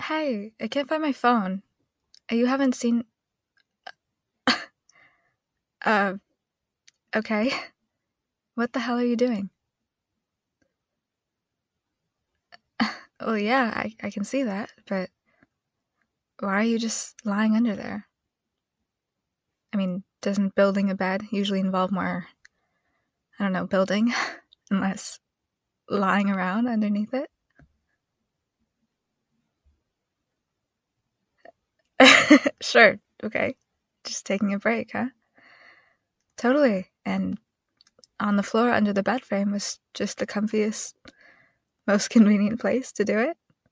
Hey, I can't find my phone. You haven't seen. Uh, okay. What the hell are you doing? Well, yeah, I can see that, but why are you just lying under there? I mean, doesn't building a bed usually involve more, I don't know, building, unless lying around underneath it? Sure, okay. Just taking a break, huh? Totally. And on the floor under the bed frame was just the comfiest, most convenient place to do it?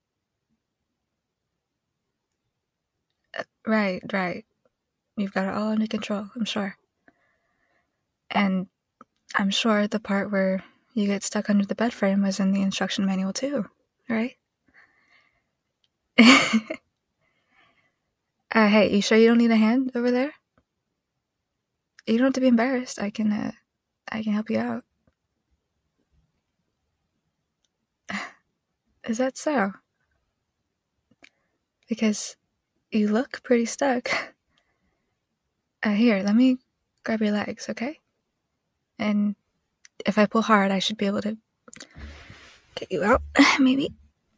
Right. You've got it all under control, I'm sure. And I'm sure the part where you get stuck under the bed frame was in the instruction manual too, right? Hey, you sure you don't need a hand over there? You don't have to be embarrassed. I can help you out. Is that so? Because you look pretty stuck. Here, let me grab your legs, okay? And if I pull hard, I should be able to get you out, maybe.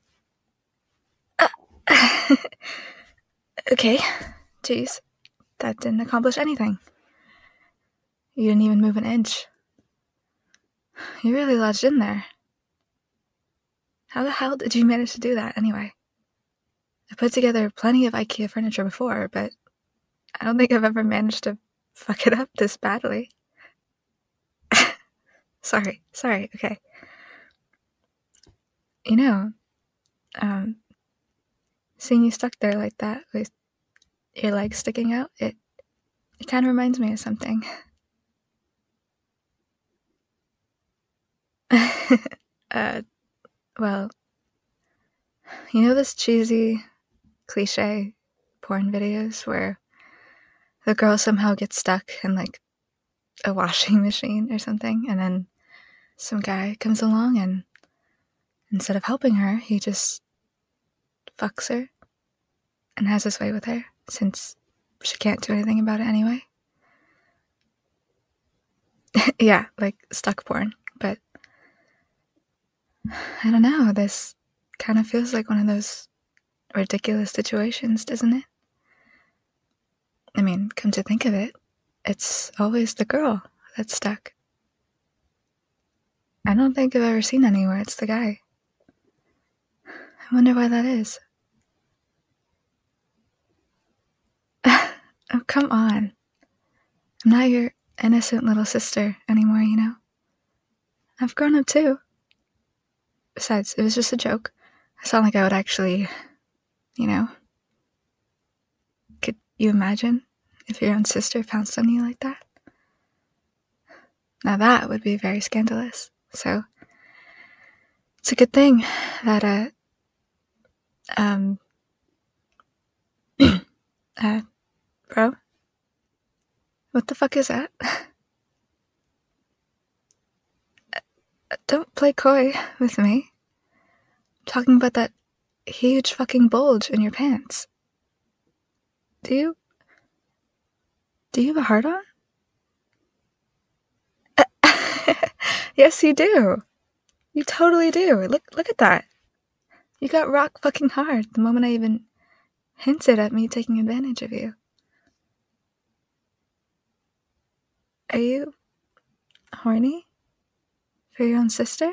Okay. Jeez, that didn't accomplish anything. You didn't even move an inch. You really lodged in there. How the hell did you manage to do that, anyway? I put together plenty of IKEA furniture before, but I don't think I've ever managed to fuck it up this badly. Sorry, okay. You know, um, seeing you stuck there like that with your legs sticking out, it kind of reminds me of something. Well, you know those cheesy, cliche porn videos where the girl somehow gets stuck in like a washing machine or something, and then some guy comes along and instead of helping her, he just fucks her and has his way with her since she can't do anything about it anyway. Yeah, like stuck porn, but I don't know, this kind of feels like one of those ridiculous situations, doesn't it? I mean, come to think of it, it's always the girl that's stuck. I don't think I've ever seen anywhere it's the guy. I wonder why that is. Oh, come on. I'm not your innocent little sister anymore, you know? I've grown up too. Besides, it was just a joke. It's not like I would actually, you know. Could you imagine if your own sister pounced on you like that? Now that would be very scandalous. So, it's a good thing that, bro? What the fuck is that? Don't play coy with me. I'm talking about that huge fucking bulge in your pants. Do you have a heart on? Yes, you do. You totally do. Look at that. You got rock fucking hard the moment I even hinted at me taking advantage of you. Are you horny for your own sister?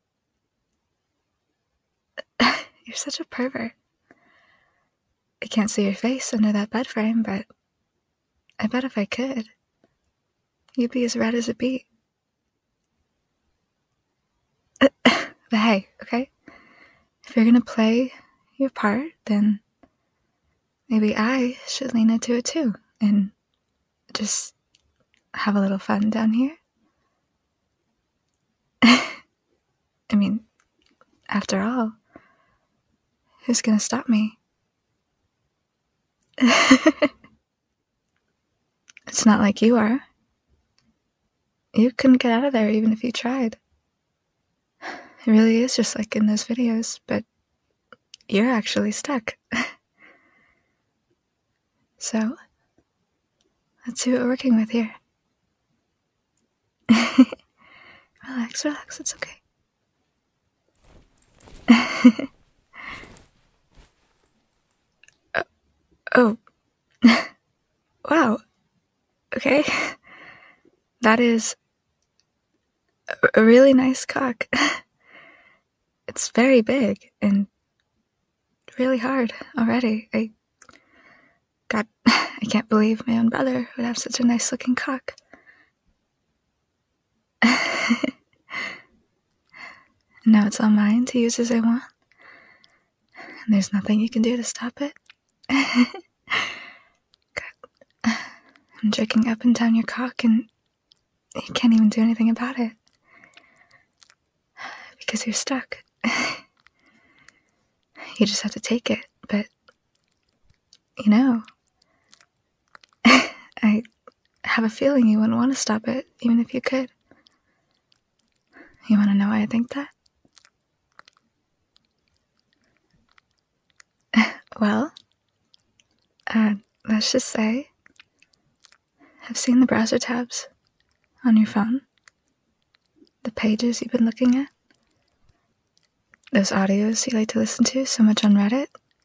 You're such a pervert. I can't see your face under that bed frame, but I bet if I could, you'd be as red as a beet. But hey, okay? If you're gonna play your part, then maybe I should lean into it too and just have a little fun down here. I mean, after all, who's gonna stop me? It's not like you are. You couldn't get out of there even if you tried. It really is just like in those videos, but you're actually stuck. So, let's see what we're working with here. Relax, relax, it's okay. Oh. Wow. Okay. That is a really nice cock. It's very big and really hard already. I can't believe my own brother would have such a nice looking cock. Now it's all mine to use as I want. And there's nothing you can do to stop it. God. I'm jerking up and down your cock and you can't even do anything about it. Because you're stuck. You just have to take it, but you know, I have a feeling you wouldn't want to stop it, even if you could. You want to know why I think that? Well, let's just say I've seen the browser tabs on your phone, the pages you've been looking at, those audios you like to listen to so much on Reddit.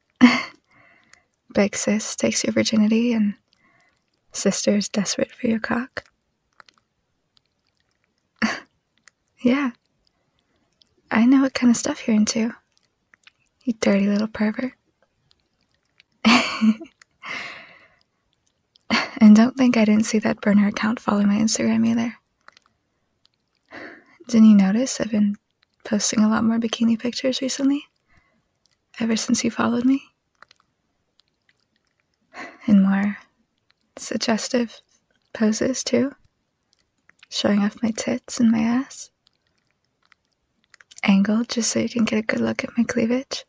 Big sis takes your virginity and sister's desperate for your cock. Yeah, I know what kind of stuff you're into, you dirty little pervert. And don't think I didn't see that burner account follow my Instagram either. Didn't you notice I've been posting a lot more bikini pictures recently? Ever since you followed me? And more suggestive poses too. Showing off my tits and my ass. Angled just so you can get a good look at my cleavage.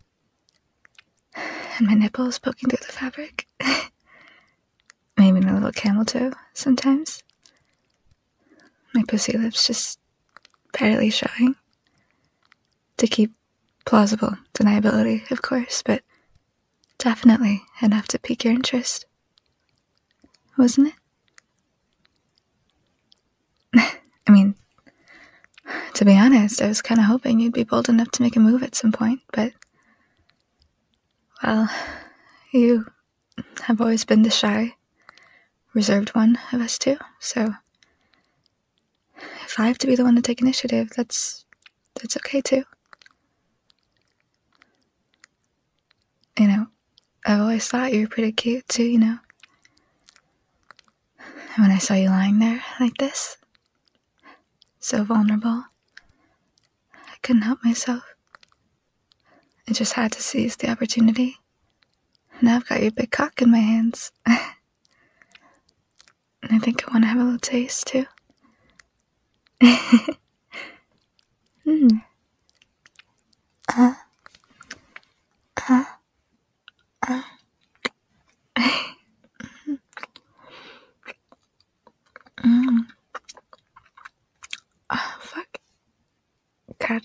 And my nipples poking through the fabric. Maybe a little camel toe sometimes. My pussy lips just barely showing. To keep plausible deniability, of course, but definitely enough to pique your interest. Wasn't it? I mean, to be honest, I was kind of hoping you'd be bold enough to make a move at some point, but, well, you have always been the shy, reserved one of us two, so if I have to be the one to take initiative, that's okay too. You know, I've always thought you were pretty cute too, you know. And when I saw you lying there like this, so vulnerable, I couldn't help myself. I just had to seize the opportunity. Now I've got your big cock in my hands. And I think I want to have a little taste too. Oh, fuck. God.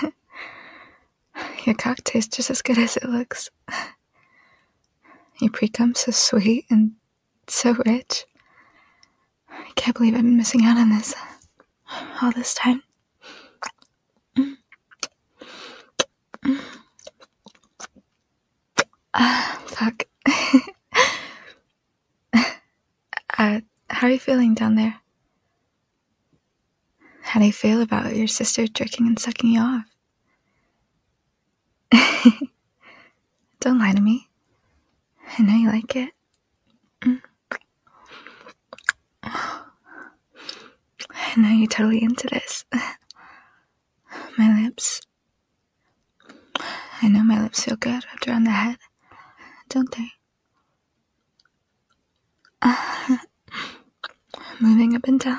Your cock tastes just as good as it looks. Your pre-cum's so sweet and so rich. I can't believe I've been missing out on this all this time. Fuck. How are you feeling down there? How do you feel about your sister jerking and sucking you off? Don't lie to me. I know you like it. I know you're totally into this. My lips. I know my lips feel good wrapped around the head, don't they? Moving up and down.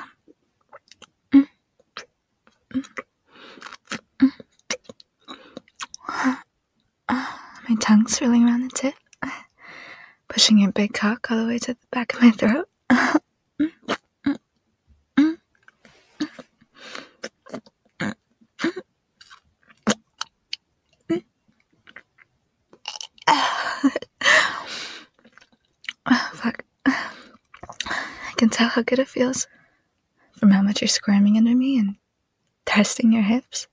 My tongue swirling around the tip, pushing your big cock all the way to the back of my throat. tell how good it feels from how much you're squirming under me and thrusting your hips.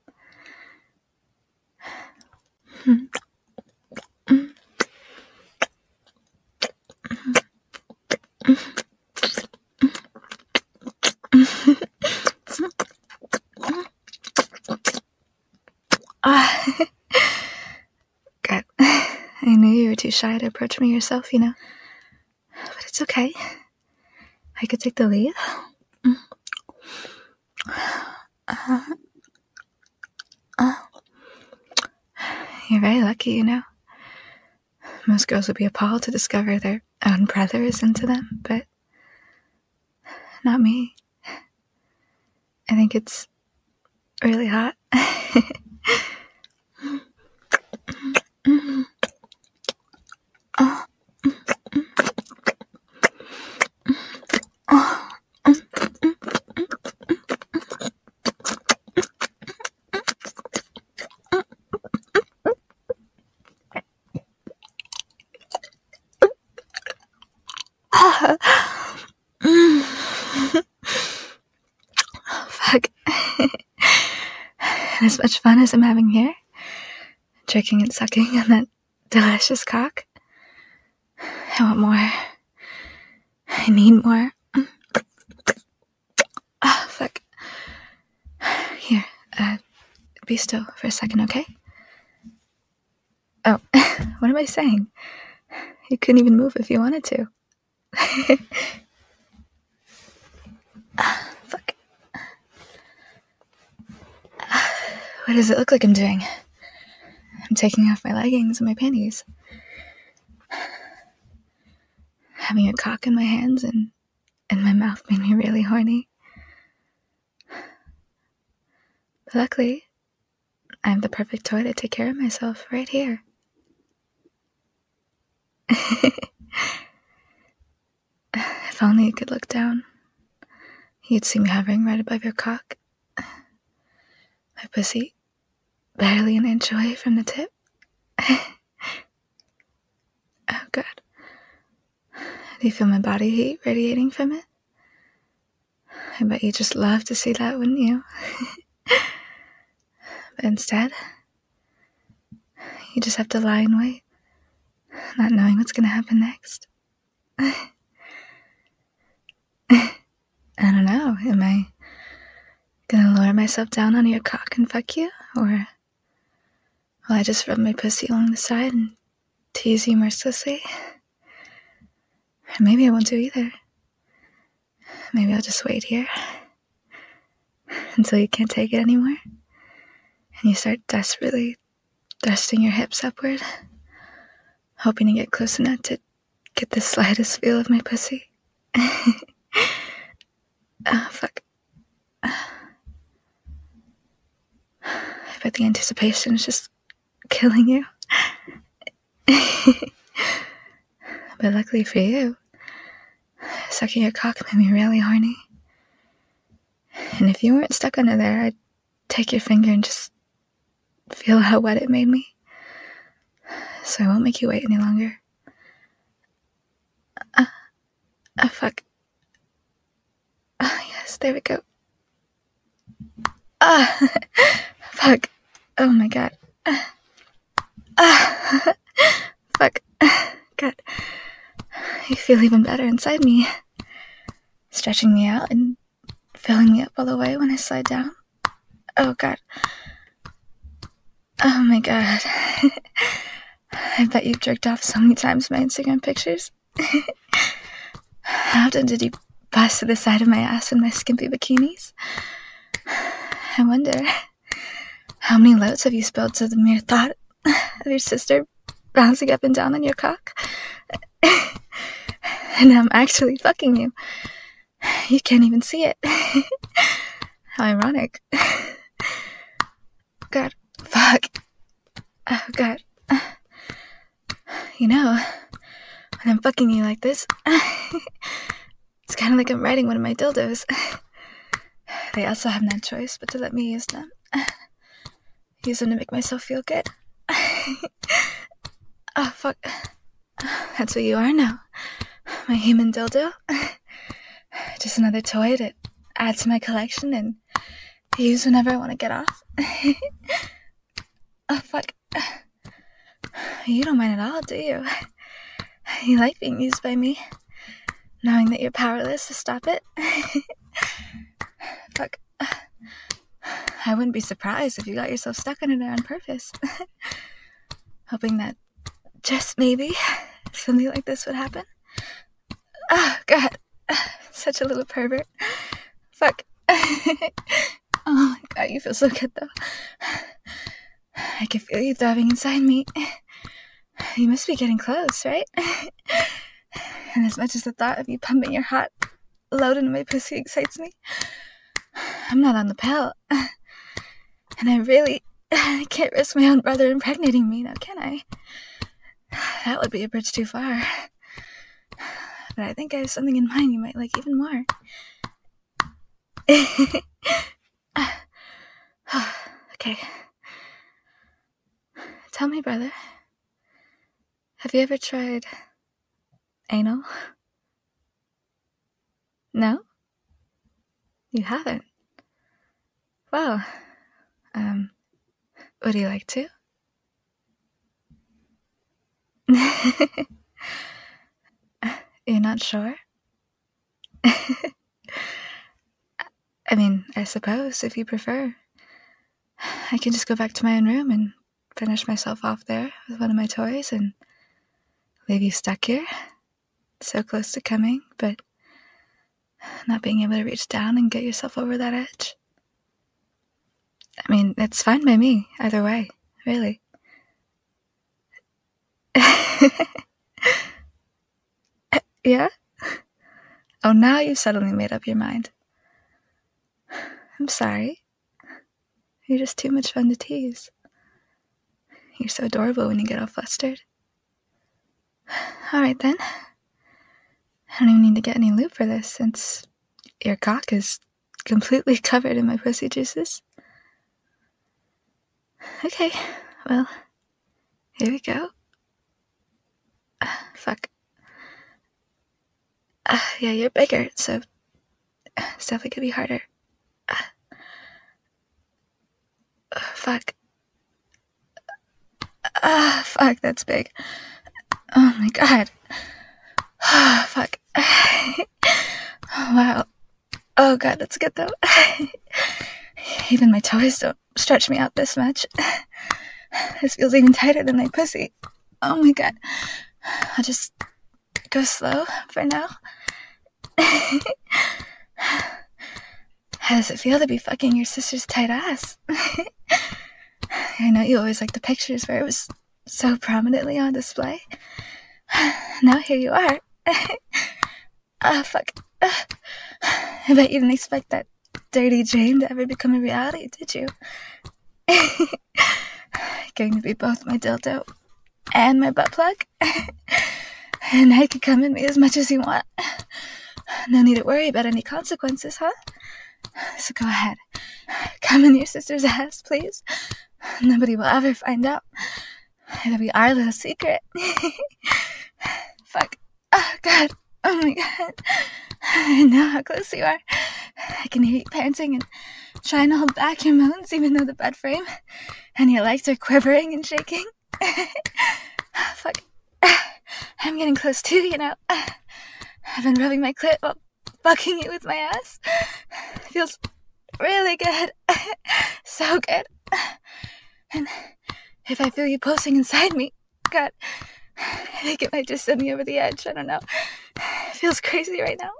God, I knew you were too shy to approach me yourself, you know. But it's okay. I could take the lead. You're very lucky, you know. Most girls would be appalled to discover their own brother is into them, but not me. I think it's really hot. Fuck. As much fun as I'm having here, jerking and sucking on that delicious cock, I want more. I need more. Oh, fuck. Here, be still for a second, okay? Oh, what am I saying? You couldn't even move if you wanted to. Fuck. What does it look like I'm doing? I'm taking off my leggings and my panties. Having a cock in my hands and my mouth made me really horny. But luckily, I have the perfect toy to take care of myself right here. If only you could look down, you'd see me hovering right above your cock. My pussy barely an inch away from the tip. Oh, God. Do you feel my body heat radiating from it? I bet you just love to see that, wouldn't you? But instead, you just have to lie and wait, not knowing what's going to happen next. I don't know, am I gonna lower myself down on your cock and fuck you? Or will I just rub my pussy along the side and tease you mercilessly? Or maybe I won't do either. Maybe I'll just wait here until you can't take it anymore and you start desperately thrusting your hips upward, hoping to get close enough to get the slightest feel of my pussy. Oh, fuck. I bet the anticipation is just killing you. But luckily for you, sucking your cock made me really horny. And if you weren't stuck under there, I'd take your finger and just feel how wet it made me. So I won't make you wait any longer. Fuck. Oh, yes, there we go. Fuck. Oh my God. Fuck. God. I feel even better inside me. Stretching me out and filling me up all the way when I slide down. Oh, God. Oh my God. I bet you've jerked off so many times in my Instagram pictures. How often did you bust to the side of my ass in my skimpy bikinis? I wonder, how many loads have you spilled to the mere thought of your sister bouncing up and down on your cock? And I'm actually fucking you. You can't even see it. How ironic. God, fuck. Oh, God. You know, when I'm fucking you like this, it's kind of like I'm riding one of my dildos. They also have no choice but to let me use them. Use them to make myself feel good. Oh, fuck. That's what you are now. My human dildo. Just another toy to add to my collection and use whenever I want to get off. Oh, fuck. You don't mind at all, do you? You like being used by me, knowing that you're powerless to stop it? Fuck. I wouldn't be surprised if you got yourself stuck under there on purpose. Hoping that, just maybe, something like this would happen. Oh, God. Such a little pervert. Fuck. Oh, my God, you feel so good, though. I can feel you throbbing inside me. You must be getting close, right? And as much as the thought of you pumping your hot load into my pussy excites me, I'm not on the pill. And I really can't risk my own brother impregnating me, now can I? That would be a bridge too far. But I think I have something in mind you might like even more. Okay. Tell me, brother, have you ever tried anal? No? You haven't? Well, would you like to? You're not sure? I mean, I suppose, if you prefer, I can just go back to my own room and finish myself off there with one of my toys and leave you stuck here, so close to coming, but not being able to reach down and get yourself over that edge. I mean, it's fine by me, either way, really. Yeah? Oh, now you've suddenly made up your mind. I'm sorry. You're just too much fun to tease. You're so adorable when you get all flustered. Alright then. I don't even need to get any lube for this, since your cock is completely covered in my pussy juices. Okay, well, here we go. Fuck. Yeah, you're bigger, so it's definitely gonna be harder. Fuck. Fuck, that's big. Oh my God. Fuck. Wow. Oh God, that's good though. Even my toys don't stretch me out this much. This feels even tighter than my pussy. Oh my God. I'll just go slow for now. How does it feel to be fucking your sister's tight ass? I know you always liked the pictures where it was so prominently on display. Now here you are. Fuck. I bet you didn't expect that dirty dream to ever become a reality, did you? Going to be both my dildo and my butt plug. And now you can come in me as much as you want. No need to worry about any consequences, huh? So go ahead. Come in your sister's ass, please. Nobody will ever find out. It'll be our little secret. Fuck. Oh, God. Oh, my God. I know how close you are. I can hear you panting and trying to hold back your moans even though the bed frame and your legs are quivering and shaking. Fuck. I'm getting close too, you know. I've been rubbing my clit while fucking you with my ass. It feels really good. So good. And if I feel you pulsing inside me, God, I think it might just send me over the edge. I don't know. It feels crazy right now.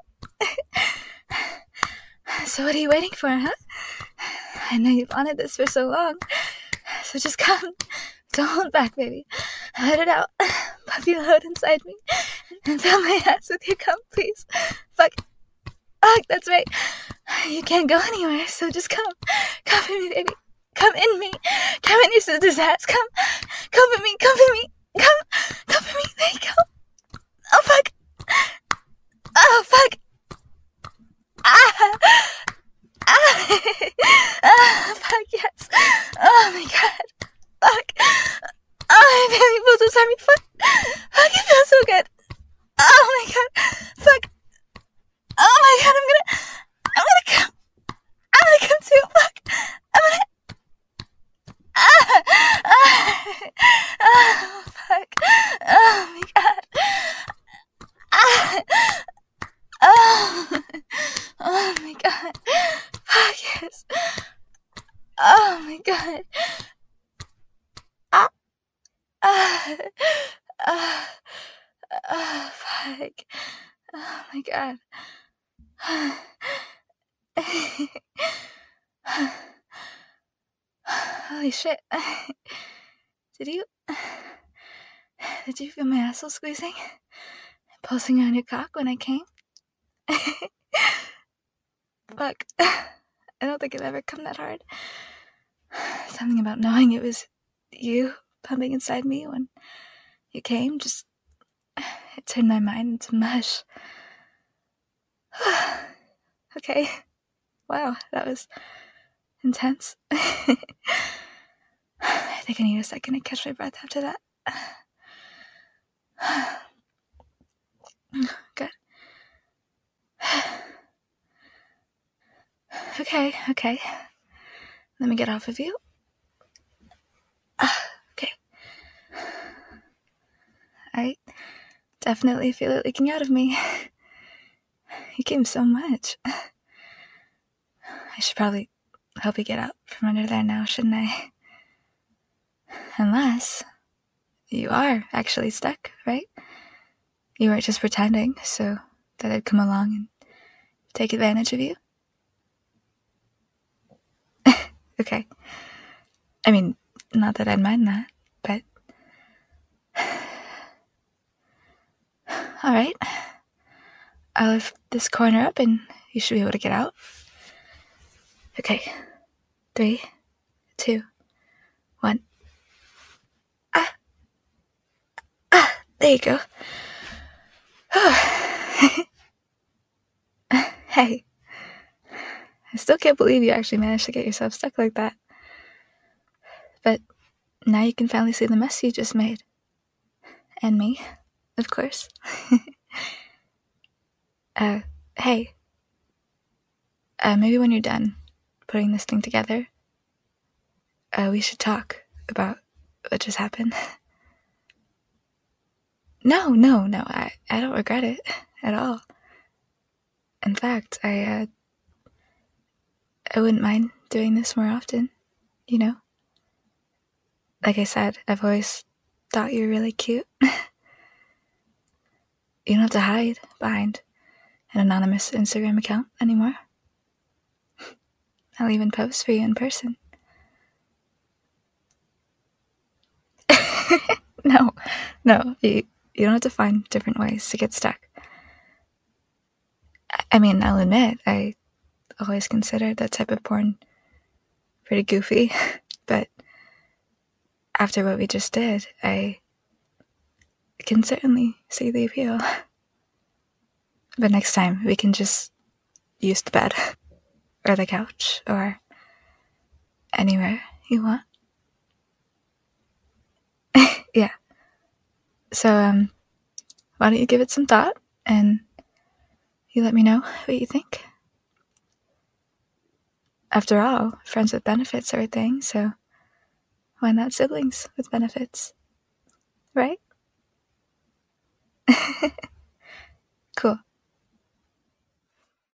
So what are you waiting for, huh? I know you've wanted this for so long. So just come. Don't hold back, baby. Let it out. Pump your load inside me. And fill my ass with your cum, please. Fuck. Fuck, that's right. You can't go anywhere, so just come. Come in me, baby. Come in me. Come in your sister's ass. Come in me. Come in me. Come in me. There you go. Oh, fuck. Oh, fuck. Fuck, yes. Oh, my God. Fuck. Oh, I really feel so sorry. Fuck, it feels so good. Oh, my God. Fuck. Oh, my God, I'm gonna Oh, fuck. Oh my god. Ah. Oh. Oh my god. Fuck yes. Oh my god. Ah. Ah. Ah. Oh, fuck. Oh my god. Holy shit. Did you feel my asshole squeezing? Pulsing on your cock when I came? Fuck. I don't think I've ever come that hard. Something about knowing it was you pumping inside me when you came just it turned my mind into mush. Okay. Wow, that was intense. I think I need a second to catch my breath after that. Good. Okay. Let me get off of you. Okay. I definitely feel it leaking out of me. You came so much. I should probably help you get out from under there now, shouldn't I? Unless you are actually stuck, right? You weren't just pretending so that I'd come along and take advantage of you? Okay. I mean, not that I'd mind that, but... Alright. I'll lift this corner up and you should be able to get out. Okay. 3, 2, 1. Ah! Ah! There you go. Hey. I still can't believe you actually managed to get yourself stuck like that. But now you can finally see the mess you just made. And me, of course. Hey. Maybe when you're done putting this thing together, we should talk about what just happened. No, I don't regret it at all. In fact, I wouldn't mind doing this more often, you know? Like I said, I've always thought you were really cute. You don't have to hide behind an anonymous Instagram account anymore. I'll even post for you in person. No, you don't have to find different ways to get stuck. I mean, I'll admit, I always considered that type of porn pretty goofy, but after what we just did, I can certainly see the appeal. But next time, we can just use the bed, or the couch, or anywhere you want. Yeah. So, why don't you give it some thought, and you let me know what you think? After all, friends with benefits are a thing, so why not siblings with benefits? Right?